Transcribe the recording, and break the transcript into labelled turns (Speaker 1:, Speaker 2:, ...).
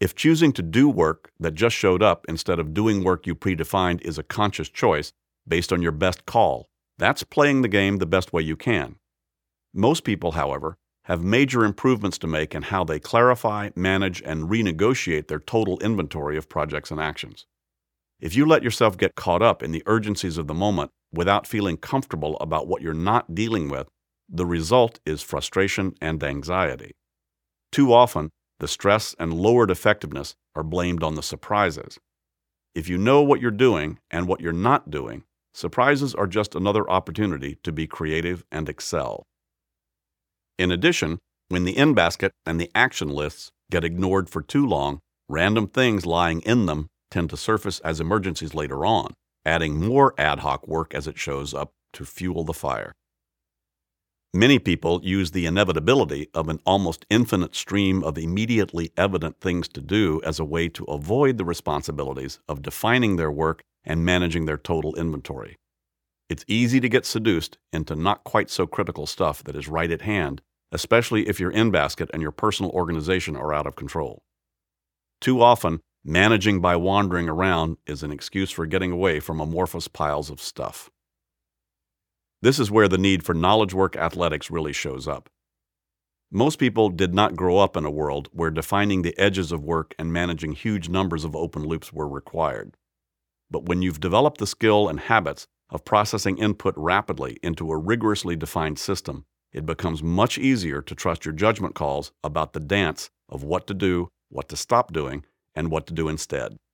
Speaker 1: If choosing to do work that just showed up instead of doing work you predefined is a conscious choice based on your best call, that's playing the game the best way you can. Most people, however, have major improvements to make in how they clarify, manage, and renegotiate their total inventory of projects and actions. If you let yourself get caught up in the urgencies of the moment without feeling comfortable about what you're not dealing with, the result is frustration and anxiety. Too often, the stress and lowered effectiveness are blamed on the surprises. If you know what you're doing and what you're not doing, surprises are just another opportunity to be creative and excel. In addition, when the in-basket and the action lists get ignored for too long, random things lying in them tend to surface as emergencies later on, adding more ad hoc work as it shows up to fuel the fire. Many people use the inevitability of an almost infinite stream of immediately evident things to do as a way to avoid the responsibilities of defining their work and managing their total inventory. It's easy to get seduced into not quite so critical stuff that is right at hand, especially if your in-basket and your personal organization are out of control. Too often, managing by wandering around is an excuse for getting away from amorphous piles of stuff. This is where the need for knowledge work athletics really shows up. Most people did not grow up in a world where defining the edges of work and managing huge numbers of open loops were required. But when you've developed the skill and habits of processing input rapidly into a rigorously defined system, it becomes much easier to trust your judgment calls about the dance of what to do, what to stop doing, and what to do instead.